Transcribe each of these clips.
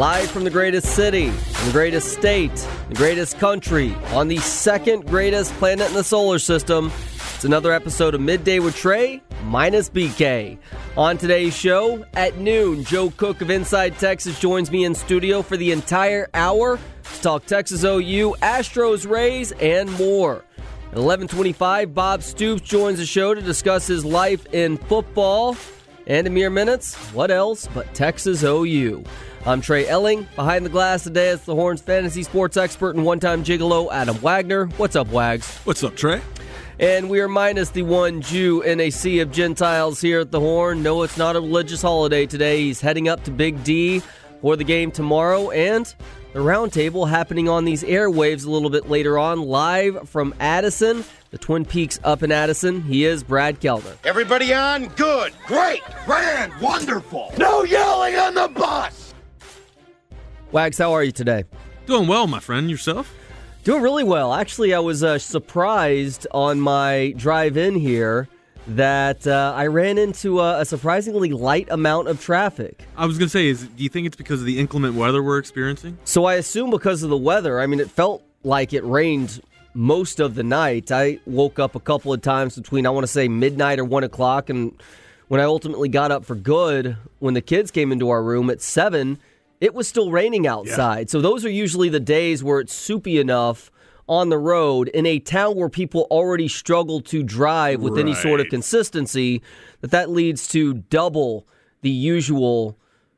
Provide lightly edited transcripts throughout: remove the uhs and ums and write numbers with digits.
Live from the greatest city, the greatest state, the greatest country, on the second greatest planet in the solar system. It's another episode of Midday with Trey, minus BK. On today's show, at noon, Joe Cook of Inside Texas joins me in studio for the entire hour to talk Texas OU, Astros, Rays, and more. At 11:25, Bob Stoops joins the show to discuss his life in football. And in mere minutes, what else but Texas OU? I'm Trey Elling. Behind the glass today is the Horns fantasy sports expert and one-time gigolo, Adam Wagner. What's up, Wags? What's up, Trey? And we are minus the one Jew in a sea of Gentiles here at the Horn. No, it's not a religious holiday today. He's heading up to Big D for the game tomorrow. And the roundtable happening on these airwaves a little bit later on, live from Addison, the Twin Peaks up in Addison. He is Brad Kellner. Everybody on? Good, great, grand, wonderful. No yelling on the bus. Wags, how are you today? Doing well, my friend. Yourself? Doing really well. Actually, I was surprised on my drive in here that I ran into a surprisingly light amount of traffic. I was going to say, do you think it's because of the inclement weather we're experiencing? So I assume because of the weather. I mean, it felt like it rained most of the night. I woke up a couple of times between, I want to say, midnight or 1 o'clock, and when I ultimately got up for good, when the kids came into our room at 7, it was still raining outside. Yeah. So those are usually the days where it's soupy enough on the road in a town where people already struggle to drive with any sort of consistency, that leads to double the usual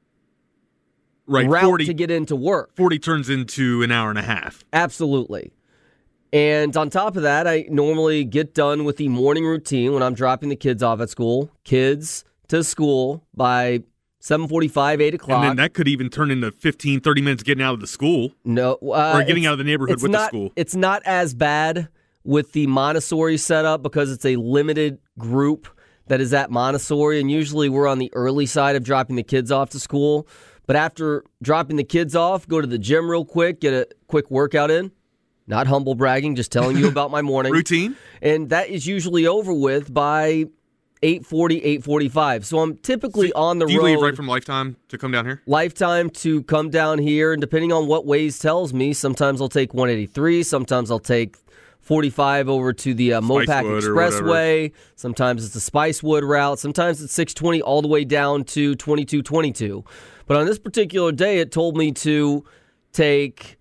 route 40, to get into work. 40 turns into an hour and a half. Absolutely. And on top of that, I normally get done with the morning routine when I'm dropping the kids off at school. Kids to school by 7:45, 8 o'clock. And then that could even turn into 15, 30 minutes getting out of the school. No. Or getting out of the neighborhood with the school. It's not as bad with the Montessori setup because it's a limited group that is at Montessori. And usually we're on the early side of dropping the kids off to school. But after dropping the kids off, go to the gym real quick, get a quick workout in. Not humble bragging, just telling you about my morning. Routine. And that is usually over with by 8:40, 8:45. So I'm typically on the road. Do you leave right from Lifetime to come down here? Lifetime to come down here, and depending on what Waze tells me, sometimes I'll take 183, sometimes I'll take 45 over to the Mopac Expressway, sometimes it's the Spicewood route, sometimes it's 620 all the way down to 2222. But on this particular day, it told me to take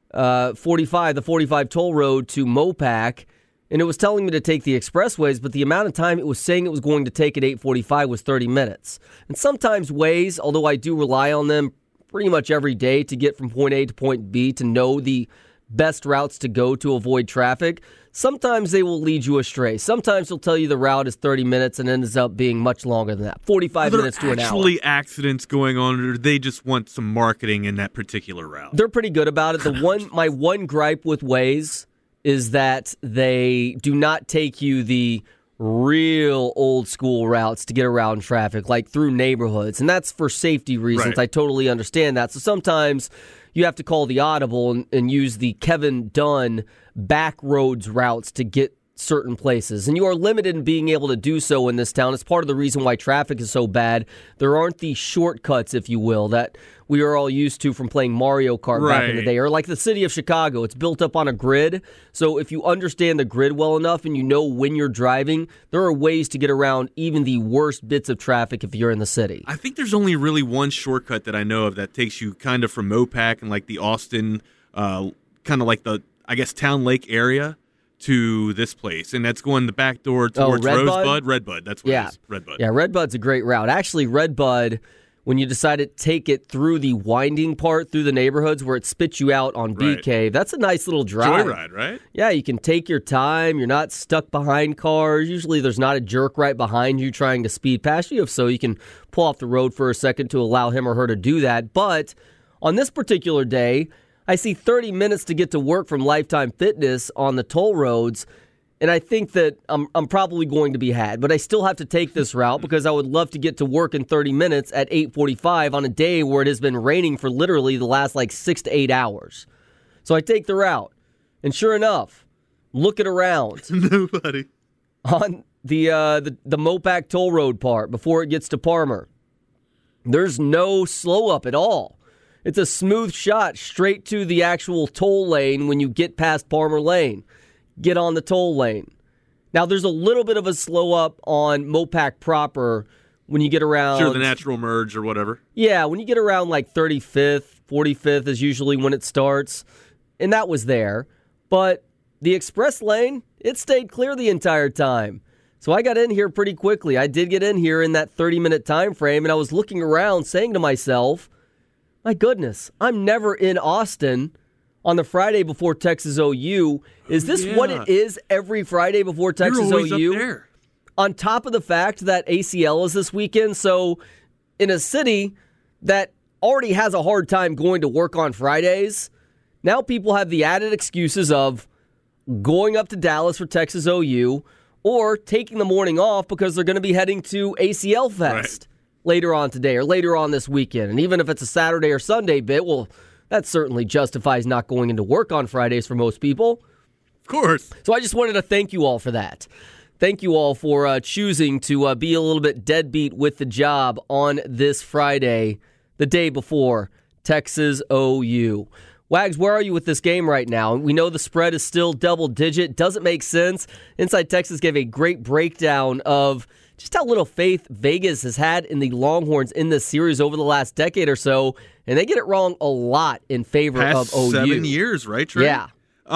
45, the 45 toll road to Mopac, and it was telling me to take the expressways, but the amount of time it was saying it was going to take at 8:45 was 30 minutes. And sometimes Waze, although I do rely on them pretty much every day to get from point A to point B to know the best routes to go to avoid traffic, sometimes they will lead you astray. Sometimes they'll tell you the route is 30 minutes and ends up being much longer than that, 45 minutes to an hour. Are there actually accidents going on, or do they just want some marketing in that particular route? They're pretty good about it. My one gripe with Waze is that they do not take you the real old school routes to get around traffic, like through neighborhoods. And that's for safety reasons. Right. I totally understand that. So sometimes you have to call the audible and use the Kevin Dunn back roads routes to get certain places. And you are limited in being able to do so in this town. It's part of the reason why traffic is so bad. There aren't the shortcuts, if you will, that we are all used to from playing Mario Kart back in the day. Or like the city of Chicago, it's built up on a grid. So if you understand the grid well enough and you know when you're driving, there are ways to get around even the worst bits of traffic if you're in the city. I think there's only really one shortcut that I know of that takes you kind of from Mopac and like the Austin, kind of like the, I guess, Town Lake area to this place, and that's going the back door towards Rosebud. Redbud, that's what it is. Redbud. Yeah, Redbud's a great route. Actually, Redbud, when you decide to take it through the winding part, through the neighborhoods where it spits you out on Bee Cave, that's a nice little drive. Joyride, right? Yeah, you can take your time. You're not stuck behind cars. Usually there's not a jerk right behind you trying to speed past you, so you can pull off the road for a second to allow him or her to do that. But on this particular day, I see 30 minutes to get to work from Lifetime Fitness on the toll roads, and I think that I'm probably going to be had. But I still have to take this route because I would love to get to work in 30 minutes at 8:45 on a day where it has been raining for literally the last 6 to 8 hours. So I take the route, and sure enough, looking around. Nobody. On the Mopac toll road part before it gets to Parmer, there's no slow up at all. It's a smooth shot straight to the actual toll lane when you get past Palmer Lane. Get on the toll lane. Now, there's a little bit of a slow up on Mopac proper when you get around... Sure, the natural merge or whatever. Yeah, when you get around like 35th, 45th is usually when it starts. And that was there. But the express lane, it stayed clear the entire time. So I got in here pretty quickly. I did get in here in that 30-minute time frame, and I was looking around saying to myself, my goodness, I'm never in Austin on the Friday before Texas OU. Is this what it is every Friday before Texas You're always OU? Up there. On top of the fact that ACL is this weekend, so in a city that already has a hard time going to work on Fridays, now people have the added excuses of going up to Dallas for Texas OU or taking the morning off because they're going to be heading to ACL Fest later on today or later on this weekend. And even if it's a Saturday or Sunday bit, well, that certainly justifies not going into work on Fridays for most people. Of course. So I just wanted to thank you all for that. Thank you all for choosing to be a little bit deadbeat with the job on this Friday, the day before Texas OU. Wags, where are you with this game right now? We know the spread is still double-digit. Doesn't make sense. Inside Texas gave a great breakdown of just how little faith Vegas has had in the Longhorns in this series over the last decade or so, and they get it wrong a lot in favor of OU. 7 years, right, Trey? Yeah.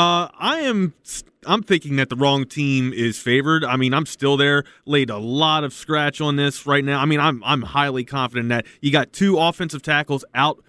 I'm thinking that the wrong team is favored. I mean, I'm still there, laid a lot of scratch on this right now. I mean, I'm highly confident that you got two offensive tackles out,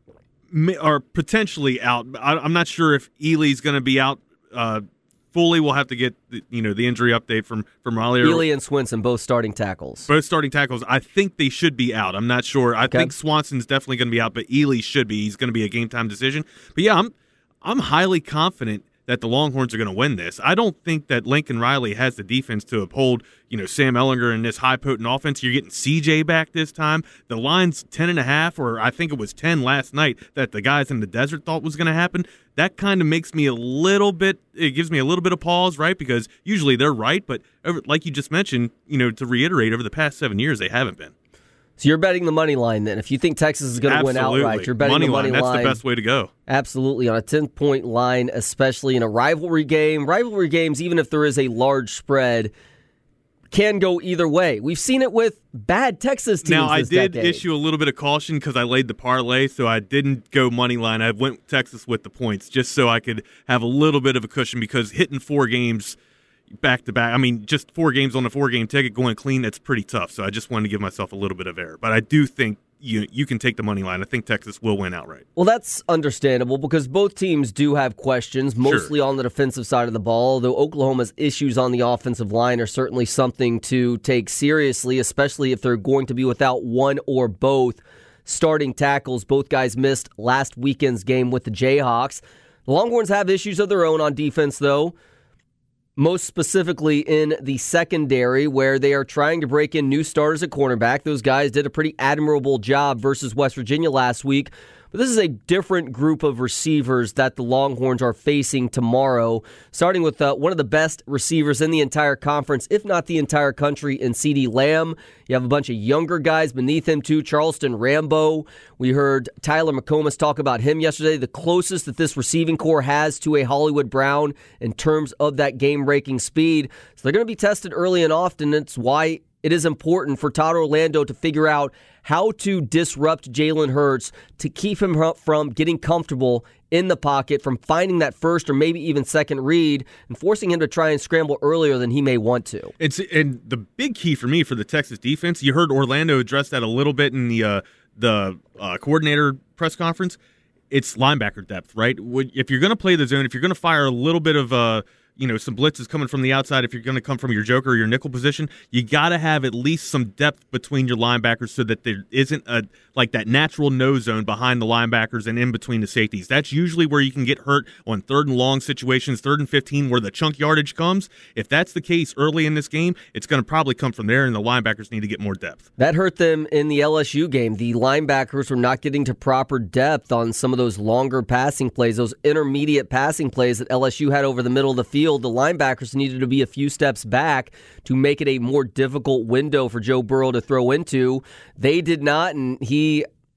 or potentially out. I'm not sure if Ely's going to be out fully. We'll have to get the injury update from Riley. Ely and Swinson, both starting tackles. Both starting tackles. I think they should be out. I'm not sure. I think Swanson's definitely going to be out, but Ely should be. He's going to be a game time decision. But yeah, I'm highly confident that the Longhorns are going to win this. I don't think that Lincoln Riley has the defense to uphold, Sam Ehlinger in this high potent offense. You're getting CJ back this time. The line's 10.5, or I think it was 10 last night that the guys in the desert thought was going to happen. That kind of makes me it gives me a little bit of pause, right? Because usually they're right, but like you just mentioned, to reiterate, over the past 7 years, they haven't been. So you're betting the money line then. If you think Texas is going to win outright, you're betting the money line. That's the best way to go. Absolutely. On a 10-point line, especially in a rivalry game. Rivalry games, even if there is a large spread, can go either way. We've seen it with bad Texas teams Now, I this did decade. issue a little bit of caution because I laid the parlay, so I didn't go money line. I went Texas with the points just so I could have a little bit of a cushion, because hitting 4 games back-to-back, I mean, just 4 games on a 4-game ticket going clean, that's pretty tough. So I just wanted to give myself a little bit of error. But I do think you can take the money line. I think Texas will win outright. Well, that's understandable because both teams do have questions, mostly on the defensive side of the ball, though Oklahoma's issues on the offensive line are certainly something to take seriously, especially if they're going to be without one or both starting tackles. Both guys missed last weekend's game with the Jayhawks. The Longhorns have issues of their own on defense, though. Most specifically in the secondary, where they are trying to break in new starters at cornerback. Those guys did a pretty admirable job versus West Virginia last week. But this is a different group of receivers that the Longhorns are facing tomorrow, starting with one of the best receivers in the entire conference, if not the entire country, in CeeDee Lamb. You have a bunch of younger guys beneath him, too. Charleston Rambo. We heard Tyler McComas talk about him yesterday, the closest that this receiving core has to a Hollywood Brown in terms of that game-breaking speed. So they're going to be tested early and often. It's why it is important for Todd Orlando to figure out how to disrupt Jalen Hurts to keep him from getting comfortable in the pocket, from finding that first or maybe even second read, and forcing him to try and scramble earlier than he may want to. And the big key for me for the Texas defense, you heard Orlando address that a little bit in the coordinator press conference. It's linebacker depth, right? If you're going to play the zone, if you're going to fire a little bit of some blitzes coming from the outside, if you're going to come from your joker or your nickel position, you got to have at least some depth between your linebackers so that there isn't that natural no zone behind the linebackers and in between the safeties. That's usually where you can get hurt on 3rd and long situations, 3rd and 15, where the chunk yardage comes. If that's the case early in this game, it's going to probably come from there, and the linebackers need to get more depth. That hurt them in the LSU game. The linebackers were not getting to proper depth on some of those longer passing plays, those intermediate passing plays that LSU had over the middle of the field. The linebackers needed to be a few steps back to make it a more difficult window for Joe Burrow to throw into. They did not, and he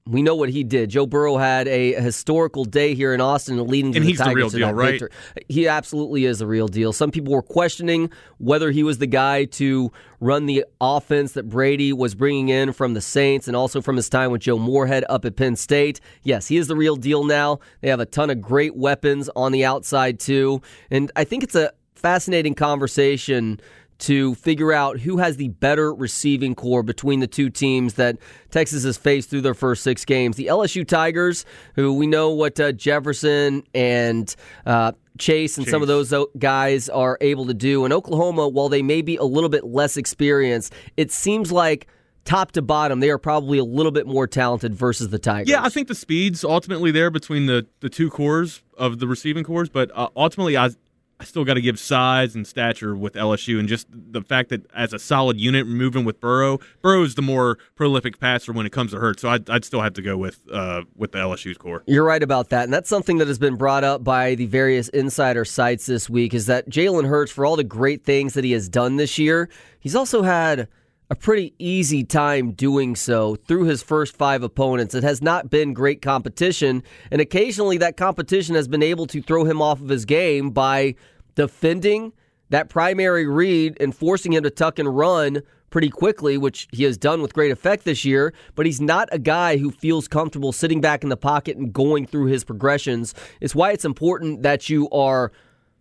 We know what he did. Joe Burrow had a historical day here in Austin leading to the Tigers. And he's the real deal, right? Victory. He absolutely is the real deal. Some people were questioning whether he was the guy to run the offense that Brady was bringing in from the Saints and also from his time with Joe Moorhead up at Penn State. Yes, he is the real deal now. They have a ton of great weapons on the outside, too. And I think it's a fascinating conversation to figure out who has the better receiving core between the two teams that Texas has faced through their first 6 games. The LSU Tigers, who we know what Jefferson and Chase and some of those guys are able to do. And Oklahoma, while they may be a little bit less experienced, it seems like top to bottom, they are probably a little bit more talented versus the Tigers. Yeah, I think the speed's ultimately there between the two cores of the receiving cores, but ultimately I still got to give size and stature with LSU, and just the fact that as a solid unit moving with Burrow, Burrow's the more prolific passer when it comes to Hurts, so I'd still have to go with the LSU's core. You're right about that, and that's something that has been brought up by the various insider sites this week, is that Jalen Hurts, for all the great things that he has done this year, he's also had a pretty easy time doing so through his first 5 opponents. It has not been great competition, and occasionally that competition has been able to throw him off of his game by defending that primary read and forcing him to tuck and run pretty quickly, which he has done with great effect this year, but he's not a guy who feels comfortable sitting back in the pocket and going through his progressions. It's why it's important that you are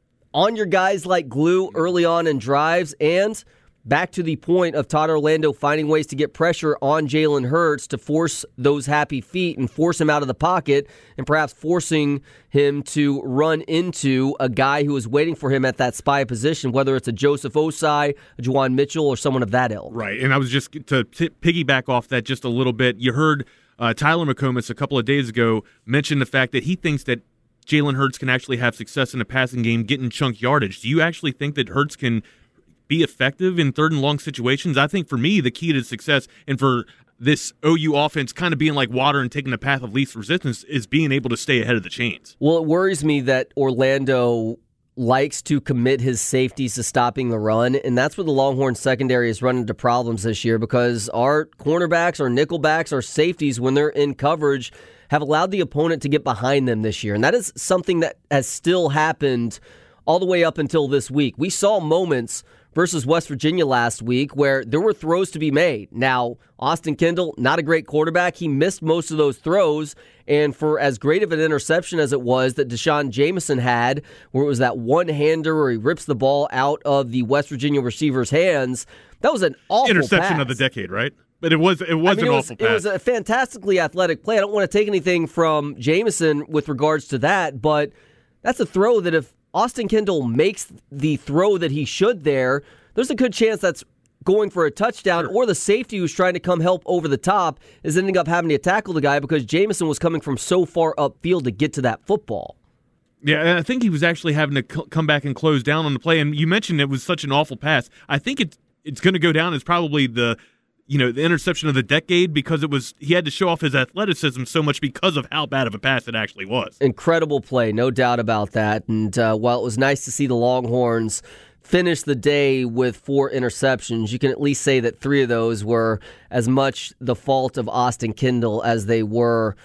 on your guys like glue early on in drives, and back to the point of Todd Orlando finding ways to get pressure on Jalen Hurts to force those happy feet and force him out of the pocket, and perhaps forcing him to run into a guy who is waiting for him at that spy position, whether it's a Joseph Osai, a Juwan Mitchell, or someone of that ilk. Right, and I was just to piggyback off that just a little bit. You heard Tyler McComas a couple of days ago mention the fact that he thinks that Jalen Hurts can actually have success in a passing game, getting chunk yardage. Do you actually think that Hurts can be effective in 3rd and long situations? I think for me, the key to success and for this OU offense kind of being like water and taking the path of least resistance is being able to stay ahead of the chains. Well, it worries me that Orlando likes to commit his safeties to stopping the run, and that's where the Longhorn secondary has run into problems this year, because our cornerbacks, our nickelbacks, our safeties, when they're in coverage, have allowed the opponent to get behind them this year. And that is something that has still happened all the way up until this week. We saw moments versus West Virginia last week where there were throws to be made. Now, Austin Kendall, not a great quarterback. He missed most of those throws, and for as great of an interception as it was that Deshaun Jameson had, where it was that one-hander where he rips the ball out of the West Virginia receiver's hands, that was an awful interception pass. Of the decade, right? But it was an awful pass. It was a fantastically athletic play. I don't want to take anything from Jameson with regards to that, but that's a throw that if Austin Kendall makes the throw that he should there's a good chance that's going for a touchdown, or the safety who's trying to come help over the top is ending up having to tackle the guy because Jameson was coming from so far upfield to get to that football. Yeah, and I think he was actually having to come back and close down on the play, and you mentioned it was such an awful pass. I think it's going to go down as probably the interception of the decade, because he had to show off his athleticism so much because of how bad of a pass it actually was. Incredible play, no doubt about that. And while it was nice to see the Longhorns finish the day with 4 interceptions, you can at least say that 3 of those were as much the fault of Austin Kendall as they were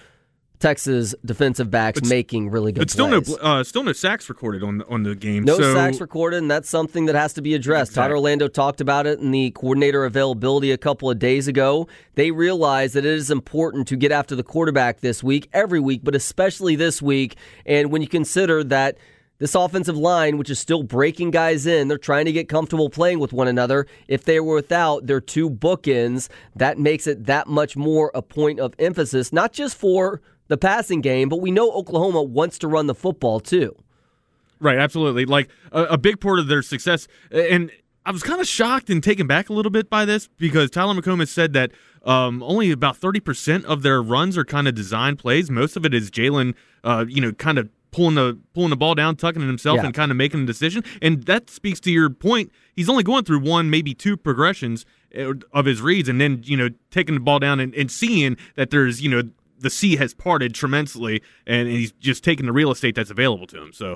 Texas defensive backs making really good plays. But still no sacks recorded on the game. No sacks recorded, and that's something that has to be addressed. Exactly. Todd Orlando talked about it in the coordinator availability a couple of days ago. They realize that it is important to get after the quarterback this week, every week, but especially this week. And when you consider that this offensive line, which is still breaking guys in, they're trying to get comfortable playing with one another. If they were without their 2 bookends, that makes it that much more a point of emphasis, not just for the passing game, but we know Oklahoma wants to run the football too. Right, absolutely. Like a big part of their success, and I was kind of shocked and taken back a little bit by this, because Tyler McComas said that only about 30% of their runs are kind of design plays. Most of it is Jalen, kind of pulling the ball down, tucking it himself, and kind of making a decision. And that speaks to your point. He's only going through 1, maybe 2 progressions of his reads, and then taking the ball down and seeing that there's the sea has parted tremendously, and he's just taking the real estate that's available to him. So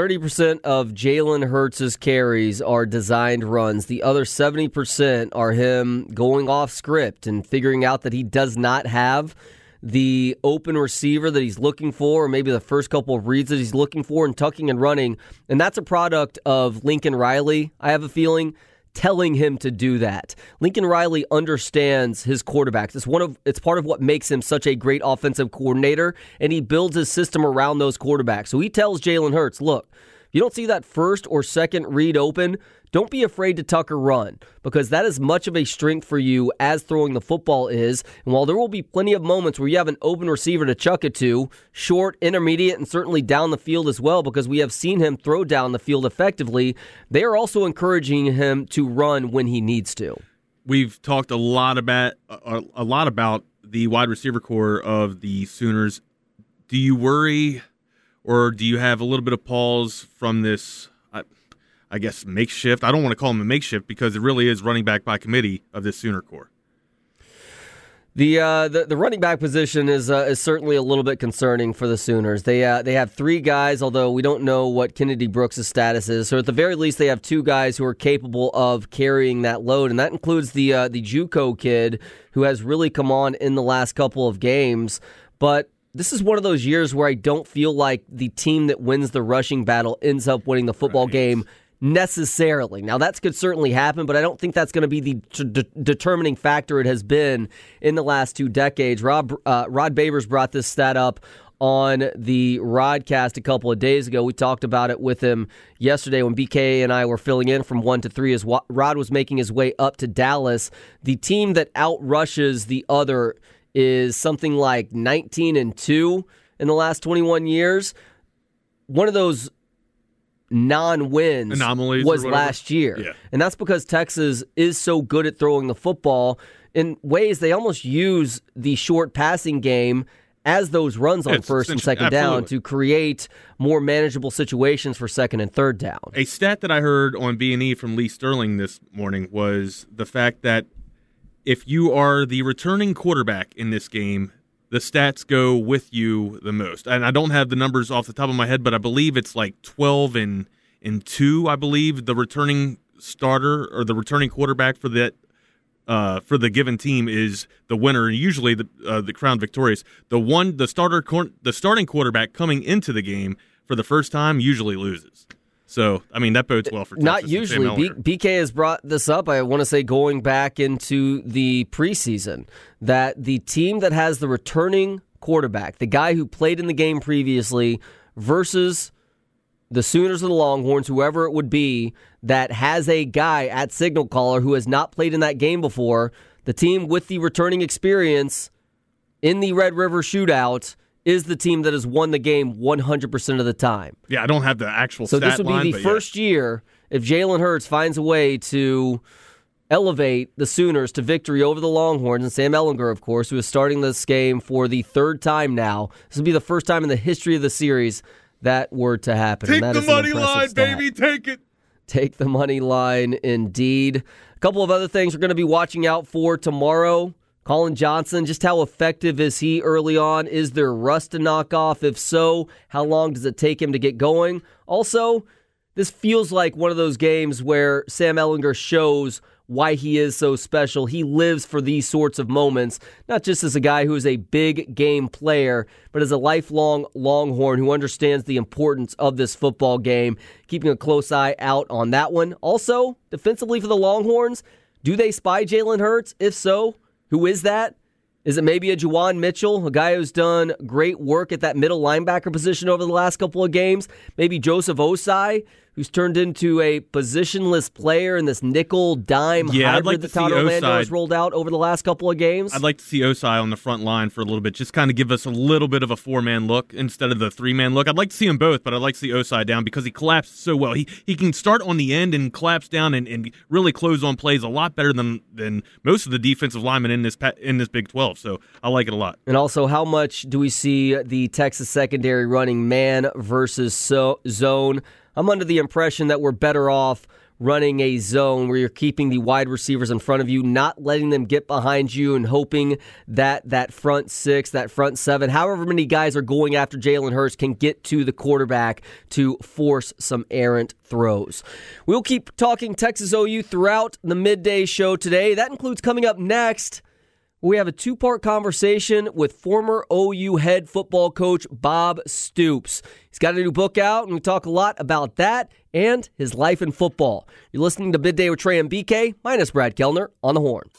30% of Jalen Hurts' carries are designed runs. The other 70% are him going off script and figuring out that he does not have the open receiver that he's looking for, or maybe the first couple of reads that he's looking for, and tucking and running. And that's a product of Lincoln Riley, I have a feeling, telling him to do that. Lincoln Riley understands his quarterbacks. It's part of what makes him such a great offensive coordinator, and he builds his system around those quarterbacks. So he tells Jalen Hurts, look, if you don't see that first or second read open, don't be afraid to tuck or run, because that is much of a strength for you as throwing the football is. And while there will be plenty of moments where you have an open receiver to chuck it to, short, intermediate, and certainly down the field as well, because we have seen him throw down the field effectively, they are also encouraging him to run when he needs to. We've talked a lot about the wide receiver core of the Sooners. Do you worry, or do you have a little bit of pause from this, I guess, makeshift? I don't want to call him a makeshift because it really is running back by committee of this Sooner core. The running back position is certainly a little bit concerning for the Sooners. They have three guys, although we don't know what Kennedy Brooks' status is. So at the very least, they have two guys who are capable of carrying that load, and that includes the JUCO kid who has really come on in the last couple of games. But this is one of those years where I don't feel like the team that wins the rushing battle ends up winning the football game necessarily. Now, that could certainly happen, but I don't think that's going to be the determining factor it has been in the last 2 decades. Rod Babers brought this stat up on the Rodcast a couple of days ago. We talked about it with him yesterday when BK and I were filling in from 1 to 3 as Rod was making his way up to Dallas. The team that outrushes the other is something like 19-2 in the last 21 years. One of those non-wins anomalies was last year. Yeah. And that's because Texas is so good at throwing the football. In ways, they almost use the short passing game as those runs on first and second down to create more manageable situations for second and third down. A stat that I heard on B&E from Lee Sterling this morning was the fact that if you are the returning quarterback in this game, the stats go with you the most. And I don't have the numbers off the top of my head, but I believe it's like 12-2, I believe, the returning starter or the returning quarterback for that for the given team is the winner, and usually the crowned victorious. The starting quarterback coming into the game for the first time usually loses. So, I mean, that bodes well for Texas. Not usually. BK has brought this up, I want to say, going back into the preseason, that the team that has the returning quarterback, the guy who played in the game previously, versus the Sooners or the Longhorns, whoever it would be, that has a guy at signal caller who has not played in that game before, the team with the returning experience in the Red River Shootout is the team that has won the game 100% of the time. Yeah, I don't have the actual stat line. So this would be the first year if Jalen Hurts finds a way to elevate the Sooners to victory over the Longhorns, and Sam Ehlinger, of course, who is starting this game for the third time now. This would be the first time in the history of the series that were to happen. Take the money line, baby. Take it. Take the money line, indeed. A couple of other things we're going to be watching out for tomorrow. Colin Johnson, just how effective is he early on? Is there rust to knock off? If so, how long does it take him to get going? Also, this feels like one of those games where Sam Ehlinger shows why he is so special. He lives for these sorts of moments, not just as a guy who is a big game player, but as a lifelong Longhorn who understands the importance of this football game, keeping a close eye out on that one. Also, defensively for the Longhorns, do they spy Jalen Hurts? If so, who is that? Is it maybe a Juwan Mitchell, a guy who's done great work at that middle linebacker position over the last couple of games? Maybe Joseph Osai, who's turned into a positionless player in this nickel-dime hybrid that Todd Orlando has rolled out over the last couple of games? I'd like to see Osai on the front line for a little bit, just kind of give us a little bit of a 4-man look instead of the 3-man look. I'd like to see them both, but I'd like to see Osai down because he collapsed so well. He can start on the end and collapse down and really close on plays a lot better than most of the defensive linemen in this Big 12. So I like it a lot. And also, how much do we see the Texas secondary running man versus zone? I'm under the impression that we're better off running a zone where you're keeping the wide receivers in front of you, not letting them get behind you, and hoping that that front 6, that front 7, however many guys are going after Jalen Hurts can get to the quarterback to force some errant throws. We'll keep talking Texas OU throughout the midday show today. That includes coming up next. We have a two-part conversation with former OU head football coach Bob Stoops. He's got a new book out, and we talk a lot about that and his life in football. You're listening to Midday with Trey and BK. My name is Brad Kellner on the Horn.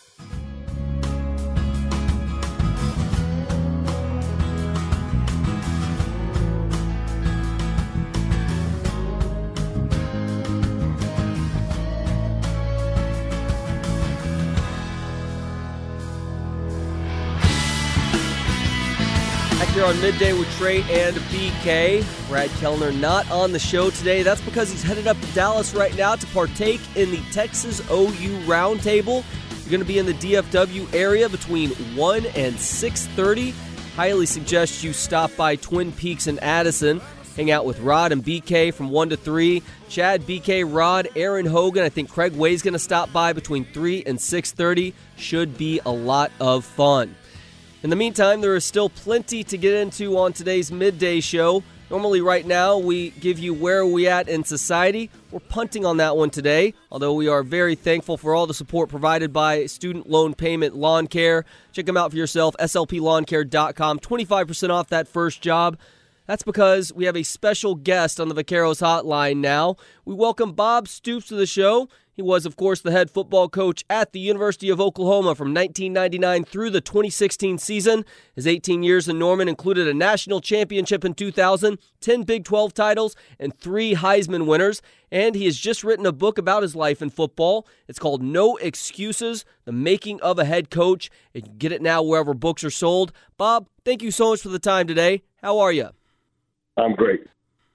Here on Midday with Trey and BK. Brad Kellner not on the show today. That's because he's headed up to Dallas right now to partake in the Texas OU Roundtable. You're going to be in the DFW area between 1 and 6:30. Highly suggest you stop by Twin Peaks and Addison. Hang out with Rod and BK from 1 to 3. Chad, BK, Rod, Aaron Hogan. I think Craig Way's going to stop by between 3 and 6:30. Should be a lot of fun. In the meantime, there is still plenty to get into on today's midday show. Normally right now we give you where are we at in society. We're punting on that one today, although we are very thankful for all the support provided by Student Loan Payment Lawn Care. Check them out for yourself, slplawncare.com, 25% off that first job. That's because we have a special guest on the Vaqueros hotline now. We welcome Bob Stoops to the show. He was, of course, the head football coach at the University of Oklahoma from 1999 through the 2016 season. His 18 years in Norman included a national championship in 2000, 10 Big 12 titles, and 3 Heisman winners. And he has just written a book about his life in football. It's called No Excuses, The Making of a Head Coach. You can get it now wherever books are sold. Bob, thank you so much for the time today. How are you? I'm great.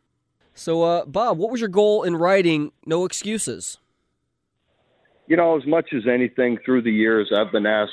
So, Bob, what was your goal in writing No Excuses? You know, as much as anything through the years, I've been asked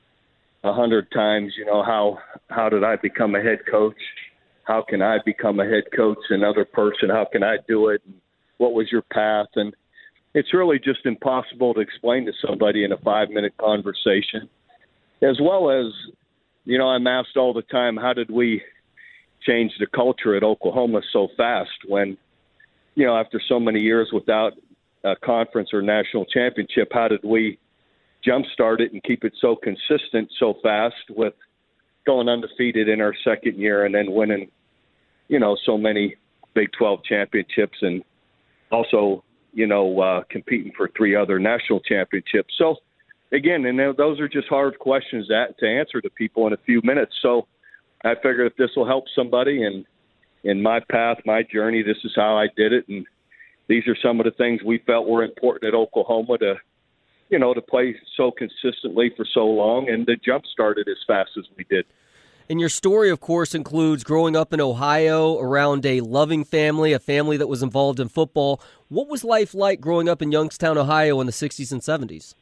100 times, you know, how did I become a head coach? How can I become a head coach? Another person, how can I do it? What was your path? And it's really just impossible to explain to somebody in a 5-minute conversation. As well as, you know, I'm asked all the time, how did we change the culture at Oklahoma so fast when, you know, after so many years without a conference or national championship, how did we jumpstart it and keep it so consistent so fast with going undefeated in our second year and then winning, you know, so many Big 12 championships and also, you know, competing for 3 other national championships. So, again, and those are just hard questions to answer to people in a few minutes. So I figured if this will help somebody and in my path, my journey, this is how I did it. And these are some of the things we felt were important at Oklahoma to, you know, to play so consistently for so long and to jumpstart it as fast as we did. And your story, of course, includes growing up in Ohio around a loving family, a family that was involved in football. What was life like growing up in Youngstown, Ohio in the 60s and 70s?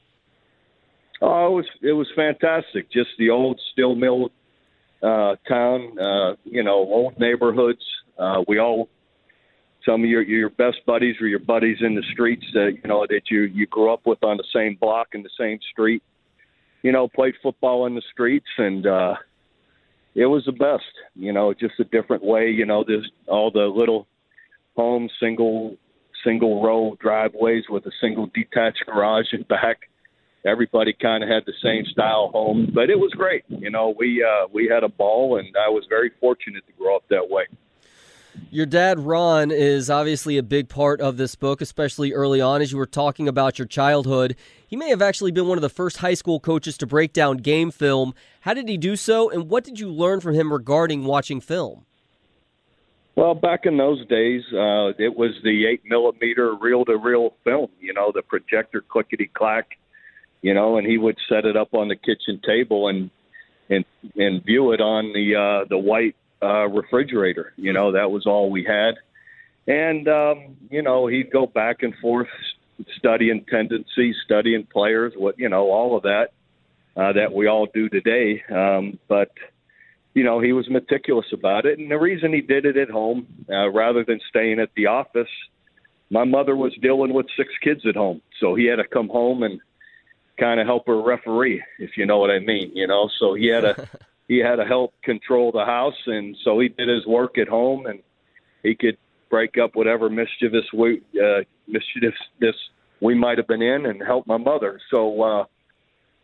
Oh, it was fantastic. Just the old steel mill town, you know, old neighborhoods. Some of your best buddies were your buddies in the streets that, you know, that you grew up with on the same block in the same street, you know, played football in the streets. And it was the best, you know, just a different way. You know, there's all the little homes, single row driveways with a single detached garage in back. Everybody kind of had the same style home, but it was great. You know, we had a ball, and I was very fortunate to grow up that way. Your dad, Ron, is obviously a big part of this book, especially early on as you were talking about your childhood. He may have actually been one of the first high school coaches to break down game film. How did he do so, and what did you learn from him regarding watching film? Well, back in those days, it was the 8-millimeter reel-to-reel film, you know, the projector clickety-clack, you know, and he would set it up on the kitchen table and view it on the white refrigerator. You know, that was all we had. And, you know, he'd go back and forth studying tendencies, studying players, all of that that we all do today. But, you know, he was meticulous about it. And the reason he did it at home rather than staying at the office, my mother was dealing with 6 kids at home. So he had to come home and kind of help her referee, if you know what I mean, you know. So he had to help control the house, and so he did his work at home, and he could break up whatever mischievous we might have been in and help my mother. So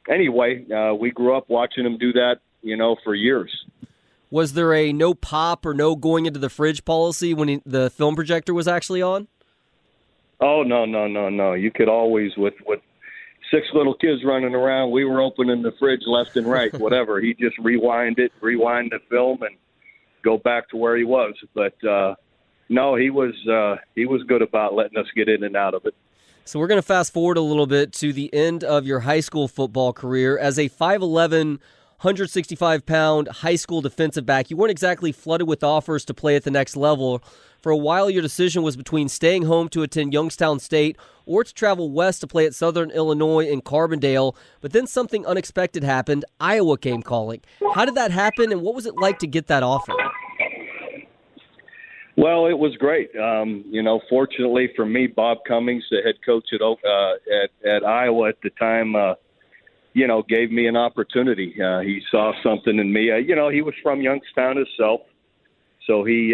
anyway, we grew up watching him do that, for years. Was there a no pop or no going into the fridge policy when the film projector was actually on? Oh, no. You could always, with 6 little kids running around, we were opening the fridge left and right, whatever. He just rewind the film, and go back to where he was. But no, he was good about letting us get in and out of it. So we're going to fast forward a little bit to the end of your high school football career. As a 5'11", 165-pound high school defensive back, you weren't exactly flooded with offers to play at the next level. For a while, your decision was between staying home to attend Youngstown State or to travel west to play at Southern Illinois in Carbondale. But then something unexpected happened. Iowa came calling. How did that happen, and what was it like to get that offer? Well, it was great. Fortunately for me, Bob Cummings, the head coach at Iowa at the time, gave me an opportunity. He saw something in me. He was from Youngstown himself, so he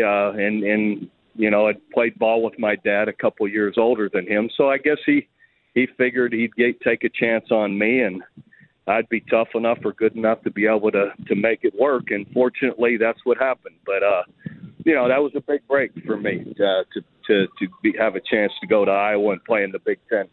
had played ball with my dad, a couple years older than him. So I guess he figured he'd take a chance on me, and I'd be tough enough or good enough to be able to make it work. And fortunately, that's what happened. But that was a big break for me to have a chance to go to Iowa and play in the Big Ten.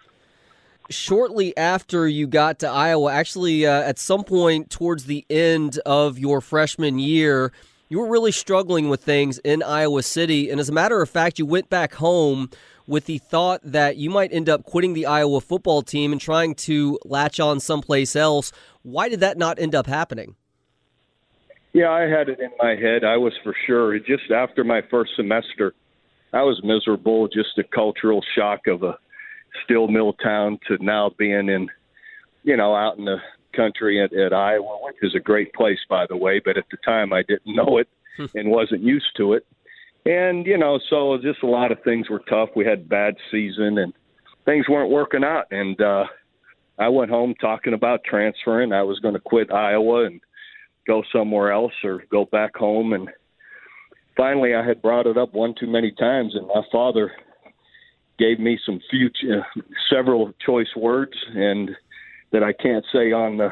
Shortly after you got to Iowa, actually at some point towards the end of your freshman year, you were really struggling with things in Iowa City. And as a matter of fact, you went back home with the thought that you might end up quitting the Iowa football team and trying to latch on someplace else. Why did that not end up happening? Yeah, I had it in my head. I was for sure. Just after my first semester, I was miserable, just a cultural shock of a steel mill town to now being in, out in the country at Iowa, which is a great place, by the way. But at the time, I didn't know it and wasn't used to it. And, so just a lot of things were tough. We had a bad season and things weren't working out. And I went home talking about transferring. I was going to quit Iowa and go somewhere else or go back home. And finally, I had brought it up one too many times, and my father gave me several choice words and that I can't say on the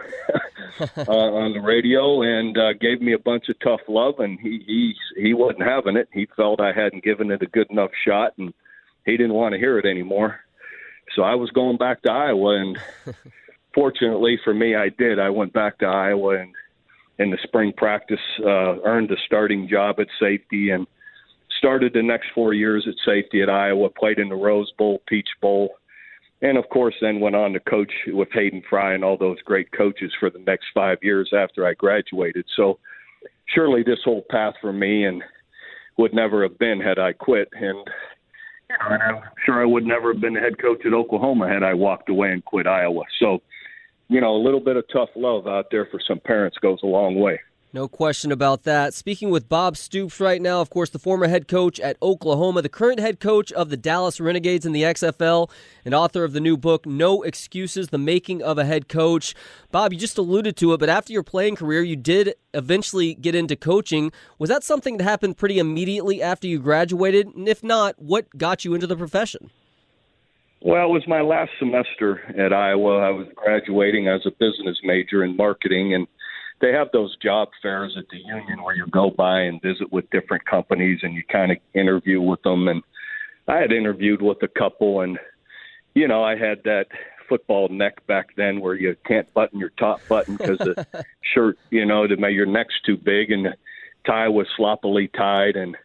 on the radio, and gave me a bunch of tough love. And he wasn't having it. He felt I hadn't given it a good enough shot, and he didn't want to hear it anymore. So I was going back to Iowa, and fortunately for me, I did. I went back to Iowa and in the spring practice, earned a starting job at safety, and started the next 4 years at safety at Iowa, played in the Rose Bowl, Peach Bowl, and, of course, then went on to coach with Hayden Fry and all those great coaches for the next 5 years after I graduated. So surely this whole path for me and would never have been had I quit. And I'm sure I would never have been the head coach at Oklahoma had I walked away and quit Iowa. So, a little bit of tough love out there for some parents goes a long way. No question about that. Speaking with Bob Stoops right now, of course, the former head coach at Oklahoma, the current head coach of the Dallas Renegades in the XFL, and author of the new book, No Excuses, The Making of a Head Coach. Bob, you just alluded to it, but after your playing career, you did eventually get into coaching. Was that something that happened pretty immediately after you graduated? And if not, what got you into the profession? Well, it was my last semester at Iowa. I was graduating as a business major in marketing, and they have those job fairs at the union where you go by and visit with different companies and you kind of interview with them. And I had interviewed with a couple, and, I had that football neck back then where you can't button your top button because the shirt, your neck's too big and the tie was sloppily tied. And,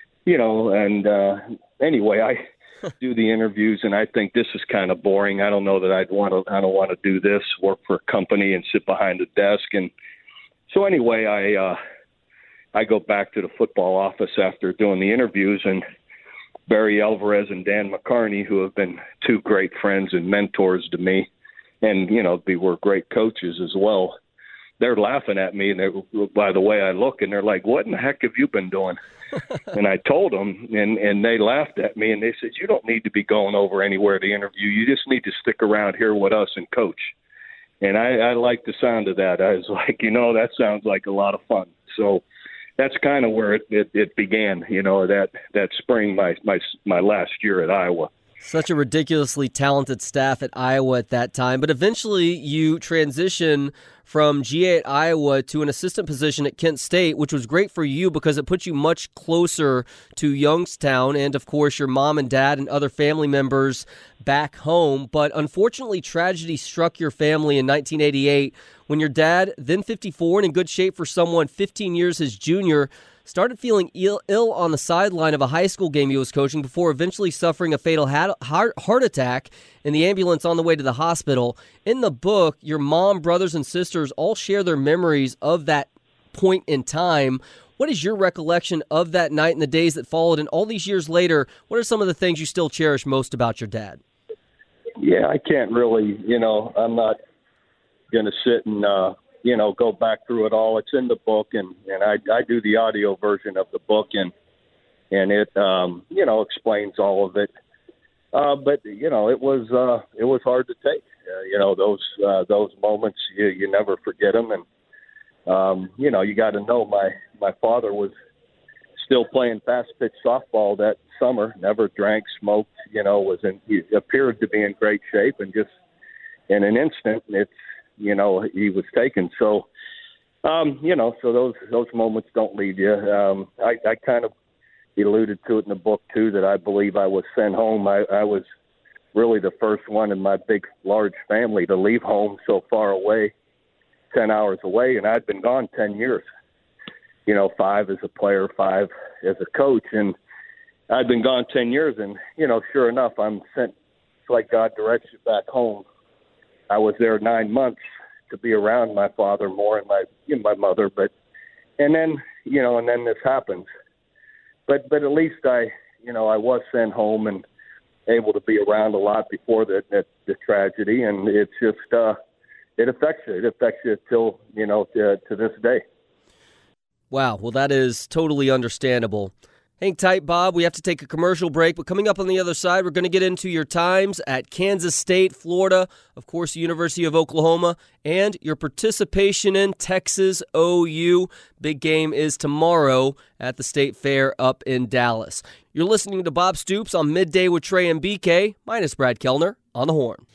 anyway, I do the interviews, and I think this is kind of boring. I don't know that I don't want to do this, work for a company and sit behind a desk. And so anyway, I go back to the football office after doing the interviews, and Barry Alvarez and Dan McCarney, who have been two great friends and mentors to me, and, they were great coaches as well. They're laughing at me, and by the way I look, and they're like, "What in the heck have you been doing?" And I told them, and they laughed at me, and they said, "You don't need to be going over anywhere to interview. You just need to stick around here with us and coach." And I liked the sound of that. I was like, that sounds like a lot of fun. So that's kind of where it began, that spring, my last year at Iowa. Such a ridiculously talented staff at Iowa at that time. But eventually you transition from GA at Iowa to an assistant position at Kent State, which was great for you because it put you much closer to Youngstown and, of course, your mom and dad and other family members back home. But unfortunately, tragedy struck your family in 1988 when your dad, then 54 and in good shape for someone 15 years his junior, started feeling ill on the sideline of a high school game he was coaching before eventually suffering a fatal heart attack in the ambulance on the way to the hospital. In the book, your mom, brothers, and sisters all share their memories of that point in time. What is your recollection of that night and the days that followed? And all these years later, what are some of the things you still cherish most about your dad? Yeah, I can't really, I'm not going to sit and, go back through it all. It's in the book, and I do the audio version of the book, and it, explains all of it. But it was hard to take. Those moments, you never forget them. And, you got to know my father was still playing fast pitch softball that summer, never drank, smoked, he appeared to be in great shape, and just in an instant, he was taken. So, so those moments don't leave you. I kind of alluded to it in the book too, that I believe I was sent home. I was really the first one in my big, large family to leave home so far away, 10 hours away. And I'd been gone 10 years, 5 as a player, 5 as a coach. And I'd been gone 10 years, and, sure enough, I'm sent. It's like God directs you back home. I was there 9 months to be around my father more and my mother, and then this happens. But at least I was sent home and able to be around a lot before the tragedy, and it's just it affects you. It affects you till to this day. Wow, well, that is totally understandable. Hang tight, Bob. We have to take a commercial break, but coming up on the other side, we're going to get into your times at Kansas State, Florida, of course, the University of Oklahoma, and your participation in Texas OU. Big game is tomorrow at the State Fair up in Dallas. You're listening to Bob Stoops on Midday with Trey and BK, minus Brad Kellner on the horn.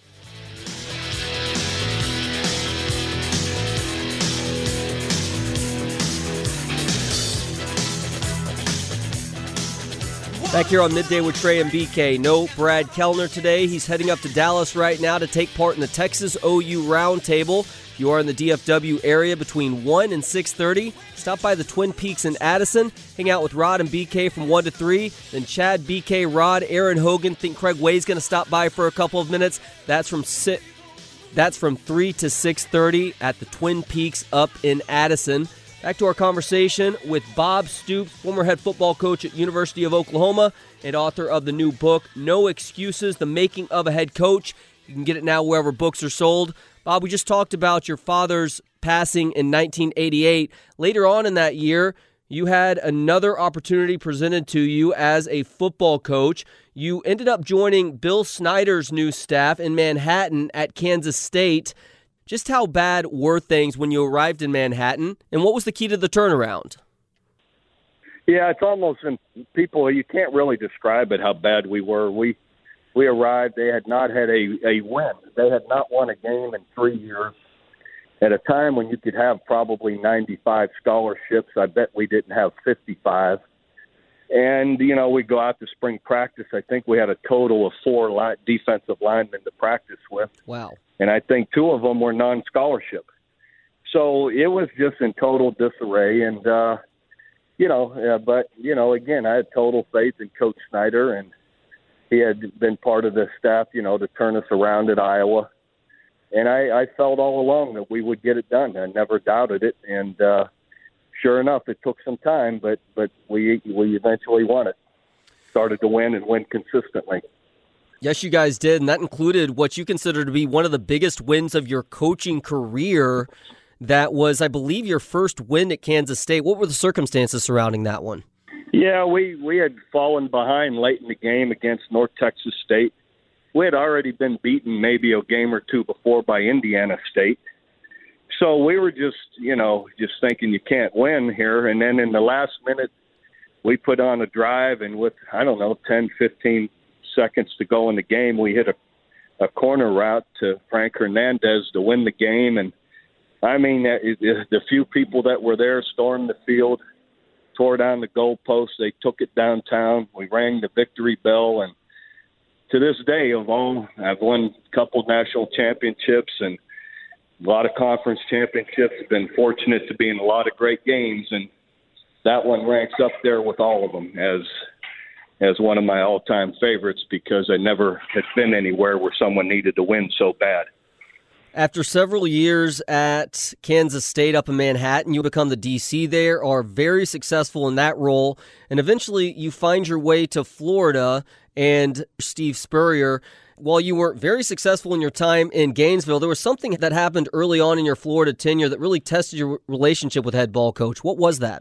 Back here on Midday with Trey and BK. No Brad Kellner today. He's heading up to Dallas right now to take part in the Texas OU Roundtable. If you are in the DFW area between 1 and 6:30, stop by the Twin Peaks in Addison. Hang out with Rod and BK from 1 to 3. Then Chad, BK, Rod, Aaron Hogan. Think Craig Way's going to stop by for a couple of minutes. That's from 3 to 6:30 at the Twin Peaks up in Addison. Back to our conversation with Bob Stoops, former head football coach at University of Oklahoma and author of the new book, No Excuses, The Making of a Head Coach. You can get it now wherever books are sold. Bob, we just talked about your father's passing in 1988. Later on in that year, you had another opportunity presented to you as a football coach. You ended up joining Bill Snyder's new staff in Manhattan at Kansas State. Just how bad were things when you arrived in Manhattan, and what was the key to the turnaround? Yeah, it's almost, people, you can't really describe it how bad we were. We arrived, they had not had a win. They had not won a game in 3 years. At a time when you could have probably 95 scholarships, I bet we didn't have 55. And, we go out to spring practice. I think we had a total of 4 defensive linemen to practice with. Wow. And I think 2 of them were non-scholarship. So it was just in total disarray. And, again, I had total faith in Coach Snyder, and he had been part of the staff, to turn us around at Iowa. And I felt all along that we would get it done. I never doubted it. And sure enough, it took some time, but we eventually won it. Started to win and win consistently. Yes, you guys did, and that included what you consider to be one of the biggest wins of your coaching career. That was, I believe, your first win at Kansas State. What were the circumstances surrounding that one? Yeah, we had fallen behind late in the game against North Texas State. We had already been beaten maybe a game or 2 before by Indiana State. So we were just thinking you can't win here. And then in the last minute, we put on a drive, and with, 10, 15 seconds to go in the game, we hit a corner route to Frank Hernandez to win the game. And, I mean, the few people that were there stormed the field, tore down the goalpost. They took it downtown. We rang the victory bell. And to this day, I've won a couple national championships and a lot of conference championships. Been fortunate to be in a lot of great games, and that one ranks up there with all of them as one of my all-time favorites because I never had been anywhere where someone needed to win so bad. After several years at Kansas State up in Manhattan, you become the DC there, are very successful in that role, and eventually you find your way to Florida and Steve Spurrier. While you weren't very successful in your time in Gainesville, there was something that happened early on in your Florida tenure that really tested your relationship with head ball coach. What was that?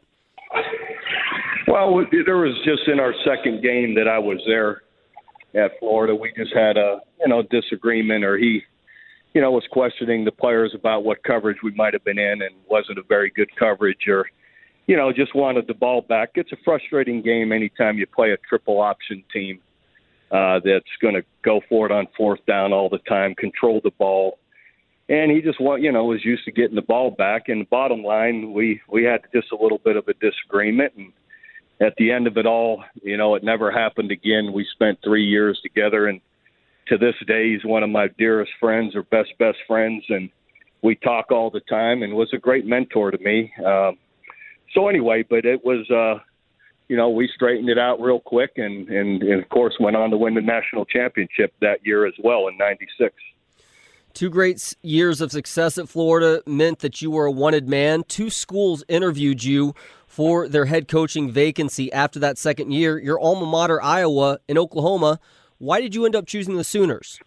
Well, there was just in our second game that I was there at Florida, we just had a disagreement, or he was questioning the players about what coverage we might have been in and wasn't a very good coverage, or just wanted the ball back. It's a frustrating game anytime you play a triple option team that's going to go for it on fourth down all the time, control the ball. And he just was used to getting the ball back. And the bottom line, we had just a little bit of a disagreement. And at the end of it all, it never happened again. We spent 3 years together. And to this day, he's one of my dearest friends or best friends. And we talk all the time and was a great mentor to me. So anyway, but it was we straightened it out real quick and of course went on to win the national championship that year as well in '96. 2 great years of success at Florida meant that you were a wanted man. 2 schools interviewed you for their head coaching vacancy after that second year. Your alma mater, Iowa, and Oklahoma. Why did you end up choosing the Sooners?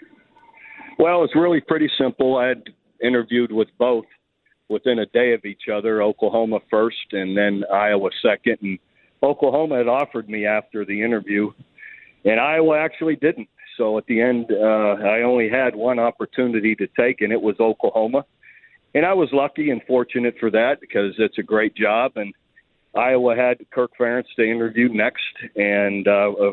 Well, it's really pretty simple. I had interviewed with both within a day of each other, Oklahoma first and then Iowa second. And Oklahoma had offered me after the interview, and Iowa actually didn't. So at the end, I only had one opportunity to take, and it was Oklahoma. And I was lucky and fortunate for that because it's a great job. And Iowa had Kirk Ferentz to interview next. And,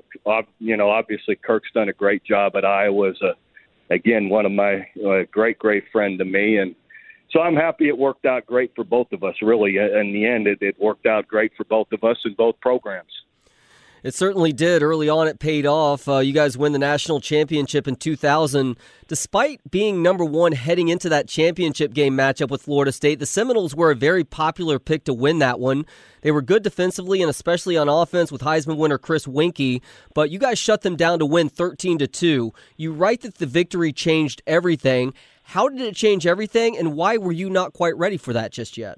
obviously Kirk's done a great job at Iowa as, again, one of my great friend to me. And so I'm happy it worked out great for both of us, really. In the end, it worked out great for both of us in both programs. It certainly did. Early on, it paid off. You guys win the national championship in 2000. Despite being number one heading into that championship game matchup with Florida State, the Seminoles were a very popular pick to win that one. They were good defensively and especially on offense with Heisman winner Chris Weinke, but you guys shut them down to win 13-2. You write that the victory changed everything. How did it change everything, and why were you not quite ready for that just yet?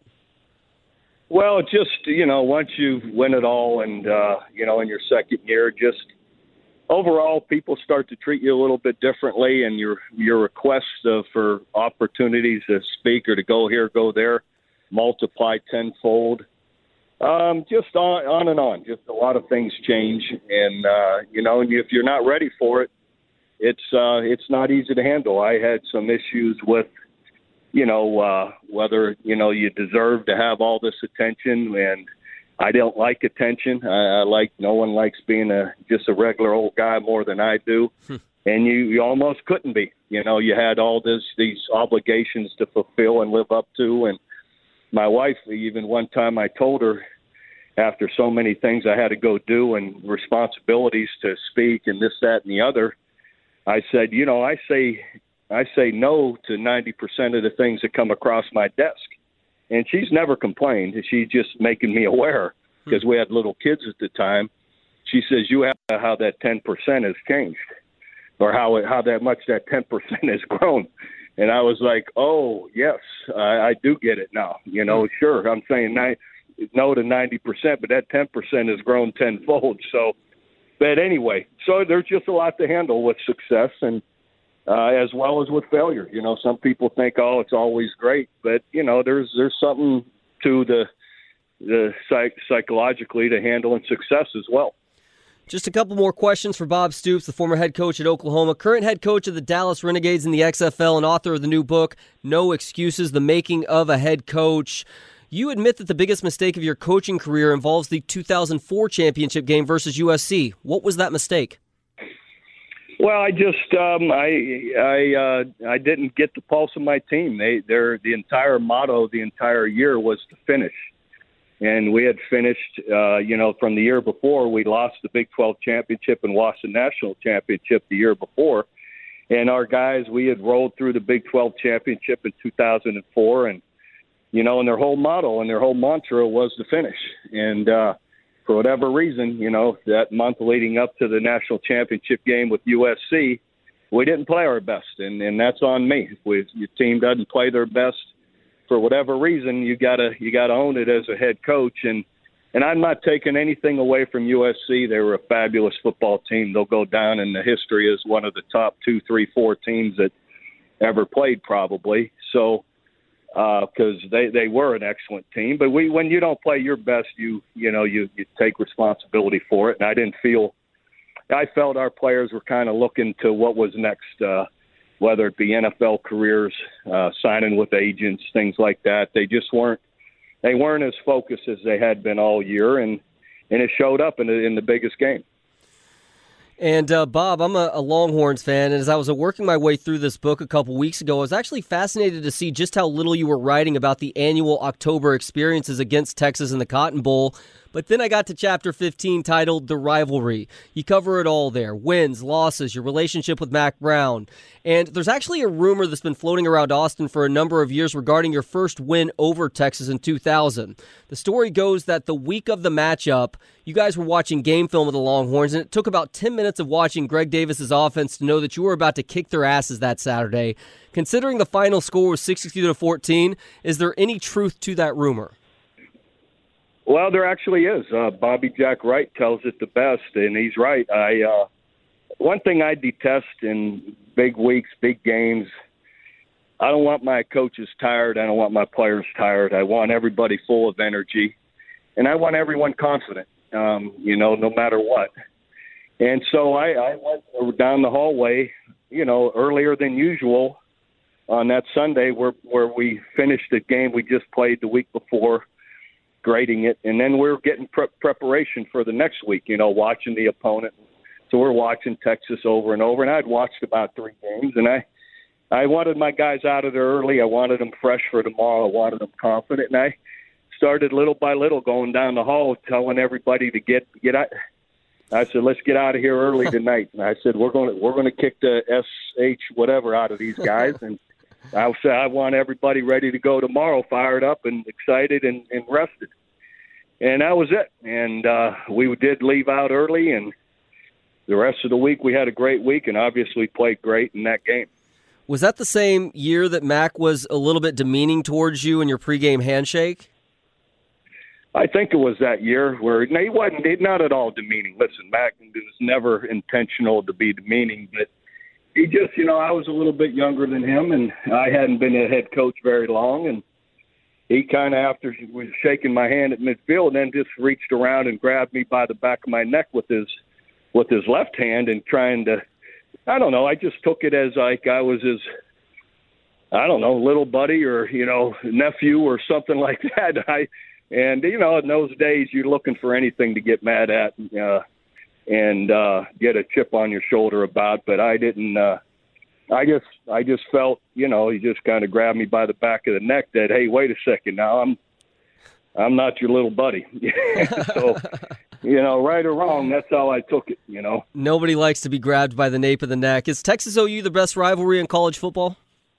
Well, just, once you win it all and, in your second year, just overall people start to treat you a little bit differently, and your requests for opportunities to speak or to go here, go there, multiply tenfold. Just on and on. Just a lot of things change. And, if you're not ready for it, it's not easy to handle. I had some issues with, whether, you deserve to have all this attention, and I don't like attention. No one likes being just a regular old guy more than I do. And you almost couldn't be, you had all these obligations to fulfill and live up to. And my wife, even one time I told her after so many things I had to go do and responsibilities to speak and this, that, and the other, I said, I say no to 90% of the things that come across my desk. And she's never complained. She's just making me aware because we had little kids at the time. She says, you have how that 10% has changed or how that much that 10% has grown. And I was like, oh, yes, I do get it now. Sure, I'm saying no to 90%, but that 10% has grown tenfold. So, but anyway, so there's just a lot to handle with success and as well as with failure. Some people think, oh, it's always great, but there's something to the psychologically to handling success as well. Just a couple more questions for Bob Stoops, the former head coach at Oklahoma, current head coach of the Dallas Renegades in the XFL, and author of the new book, No Excuses, The Making of a Head Coach. You admit that the biggest mistake of your coaching career involves the 2004 championship game versus USC. What was that mistake? Well, I just I didn't get the pulse of my team. The entire motto the entire year was to finish, and we had finished. From the year before, we lost the Big 12 championship and lost the national championship the year before, and our guys, we had rolled through the Big 12 championship in 2004, and and their whole motto and their whole mantra was to finish, and for whatever reason, that month leading up to the national championship game with USC, we didn't play our best, and that's on me. If your team doesn't play their best for whatever reason, you gotta own it as a head coach. And I'm not taking anything away from USC. They were a fabulous football team. They'll go down in the history as one of the top 2, 3, 4 teams that ever played, probably. So. Because they were an excellent team, but when you don't play your best, you take responsibility for it. And I felt our players were kind of looking to what was next, whether it be NFL careers, signing with agents, things like that. They just weren't as focused as they had been all year, and it showed up in the biggest game. And, Bob, I'm a Longhorns fan, and as I was working my way through this book a couple weeks ago, I was actually fascinated to see just how little you were writing about the annual October experiences against Texas in the Cotton Bowl. But then I got to Chapter 15 titled The Rivalry. You cover it all there. Wins, losses, your relationship with Mack Brown. And there's actually a rumor that's been floating around Austin for a number of years regarding your first win over Texas in 2000. The story goes that the week of the matchup, you guys were watching game film of the Longhorns, and it took about 10 minutes of watching Greg Davis's offense to know that you were about to kick their asses that Saturday. Considering the final score was 62-14, is there any truth to that rumor? Well, there actually is. Bobby Jack Wright tells it the best, and he's right. One thing I detest in big weeks, big games, I don't want my coaches tired. I don't want my players tired. I want everybody full of energy, and I want everyone confident, no matter what. And so I went down the hallway, earlier than usual on that Sunday where we finished the game we just played the week before, grading it, and then we're getting preparation for the next week, watching the opponent. So we're watching Texas over and over, and I'd watched about 3 games, and I wanted my guys out of there early. I wanted them fresh for tomorrow. I wanted them confident, and I started little by little going down the hall telling everybody to get out. I said, let's get out of here early tonight. And I said, we're going to kick the SH whatever out of these guys, and I said, I want everybody ready to go tomorrow, fired up and excited and rested. And that was it. And we did leave out early, and the rest of the week we had a great week and obviously played great in that game. Was that the same year that Mack was a little bit demeaning towards you in your pregame handshake? I think it was that year where he wasn't not at all demeaning. Listen, Mack was never intentional to be demeaning, but he just, I was a little bit younger than him, and I hadn't been a head coach very long, and he kind of, after he was shaking my hand at midfield, and then just reached around and grabbed me by the back of my neck with his left hand and trying to, I don't know, I just took it as like I was his, I don't know, little buddy or, nephew or something like that. And in those days, you're looking for anything to get mad at and get a chip on your shoulder about. But I didn't. I just felt, he just kind of grabbed me by the back of the neck. That, hey, wait a second, now I'm not your little buddy. So, right or wrong, that's how I took it. Nobody likes to be grabbed by the nape of the neck. Is Texas OU the best rivalry in college football?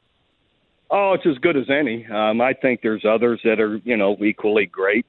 Oh, it's as good as any. I think there's others that are, equally great,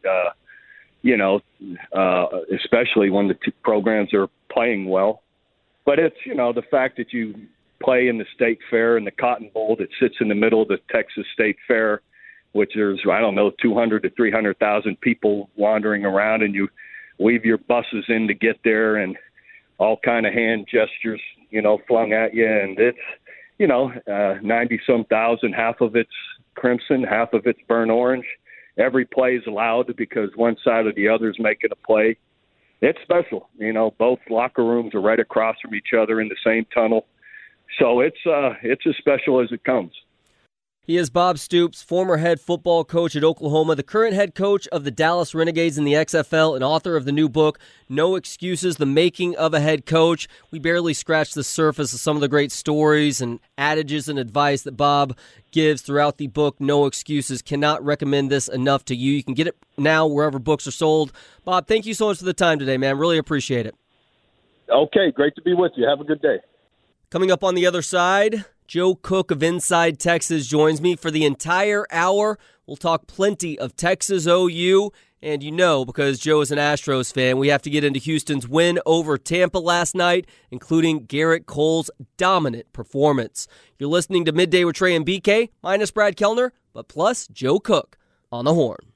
especially when the two programs are playing well. But it's, the fact that you play in the State Fair and the Cotton Bowl that sits in the middle of the Texas State Fair, which there's, 200 to 300,000 people wandering around, and you weave your buses in to get there and all kind of hand gestures, flung at you. And it's, 90-some thousand, half of it's crimson, half of it's burnt orange. Every play is loud because one side or the other is making a play. It's special. Both locker rooms are right across from each other in the same tunnel. So it's as special as it comes. He is Bob Stoops, former head football coach at Oklahoma, the current head coach of the Dallas Renegades in the XFL, and author of the new book, No Excuses, The Making of a Head Coach. We barely scratched the surface of some of the great stories and adages and advice that Bob gives throughout the book, No Excuses. Cannot recommend this enough to you. You can get it now wherever books are sold. Bob, thank you so much for the time today, man. Really appreciate it. Okay, great to be with you. Have a good day. Coming up on the other side, Joe Cook of Inside Texas joins me for the entire hour. We'll talk plenty of Texas OU. And you know, because Joe is an Astros fan, we have to get into Houston's win over Tampa last night, including Garrett Cole's dominant performance. You're listening to Midday with Trey and BK, minus Brad Kellner, but plus Joe Cook on the Horn.